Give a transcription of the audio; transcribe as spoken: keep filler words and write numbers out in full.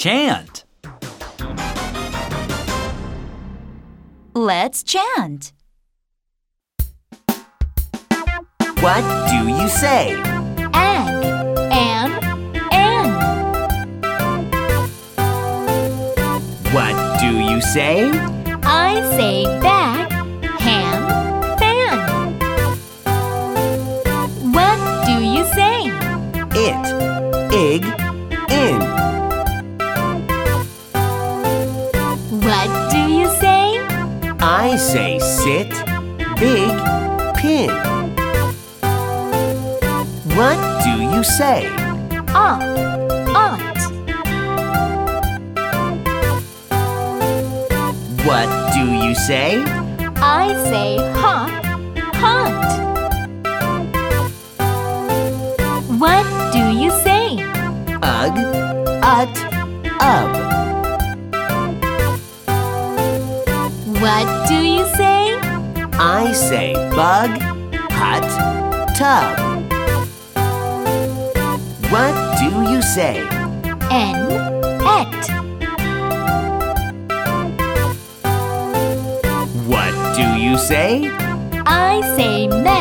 chant. Let's chant. What do you say? Egg, am, an. What do you say? I say bag, ham, fan. What do you say? It, ig, in. What do you say? I say sit, big, pin. What do you say? Ought, ought. What do you say? I say hot, hot. What do you say? Ug, ut, ub. What do you say? I say bug, hut, tub. What do you say? En, et. What do you say? I say met.